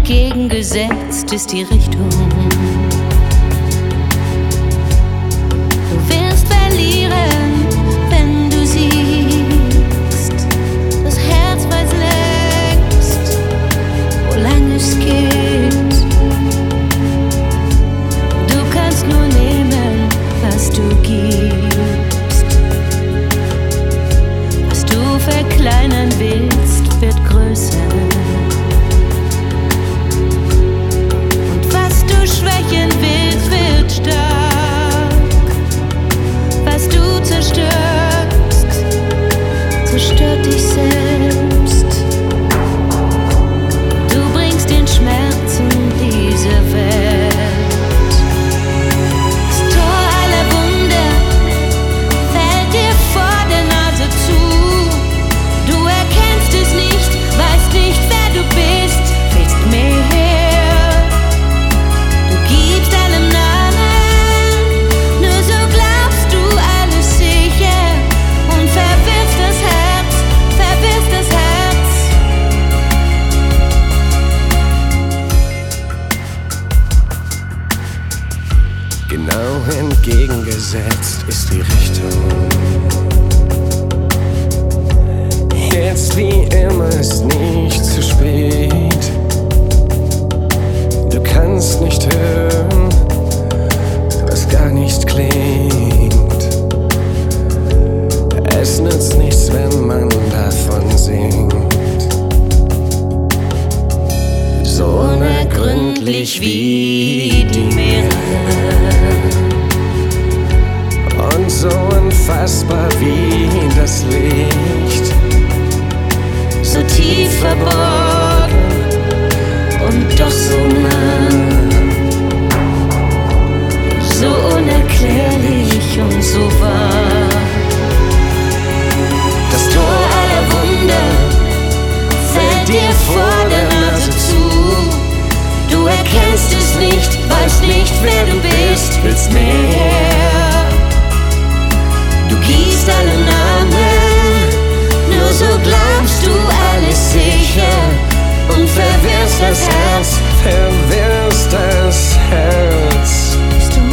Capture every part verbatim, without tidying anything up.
entgegengesetzt ist die Richtung. Du wirst verlieren, wenn du siehst. Das Herz weiß längst, wolang es geht. Du kannst nur nehmen, was du gibst. Was du verkleinern willst, wird größer. Schwächen willst, wird stark. Was du zerstörst, zerstört dich selbst. Du bringst den Schmerzen dieser Welt. Das Tor aller Wunder fällt dir vor der Nase zu. Du erkennst es nicht, weißt nicht, wer du bist, willst mehr. Genau entgegengesetzt ist die Richtung. Jetzt wie immer ist nicht zu spät. Du kannst nicht hören, was gar nicht klingt. Es nützt nichts, wenn man davon singt. So unergründlich wie die Meere und so unfassbar wie das Licht, so tief verborgen und doch so nah, so unerklärlich und so wahr. Das Tor aller Wunder fällt dir vor der Nase zu. Du erkennst es nicht, weißt nicht, wer du bist, willst mehr. Du gibst alle Namen, nur so glaubst du alles sicher und verwirrst das Herz, verwirrst das Herz. Bist du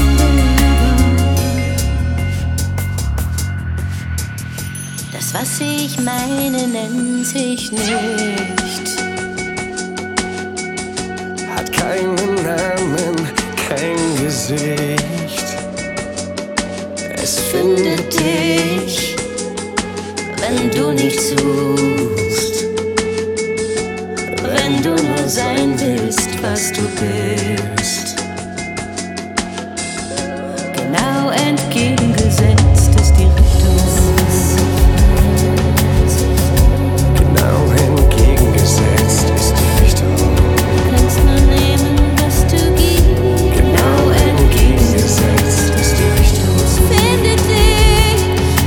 das, was ich meine, nennt sich nicht. Hat keinen Namen, kein Gesicht. Es findet dich, wenn du nicht suchst, wenn du nur sein willst, was du bist. Genau entgegengesetzt ist die Richtung. Genau entgegengesetzt ist die Richtung. Kannst nur nehmen, was du gibst. Genau entgegengesetzt ist die Richtung. Findet dich,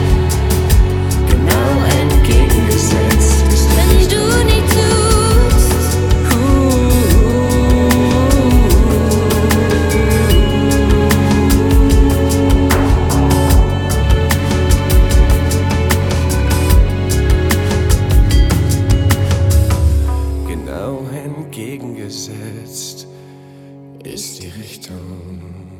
Genau entgegengesetzt ist die wenn du nicht suchst. Genau entgegengesetzt ist die Richtung.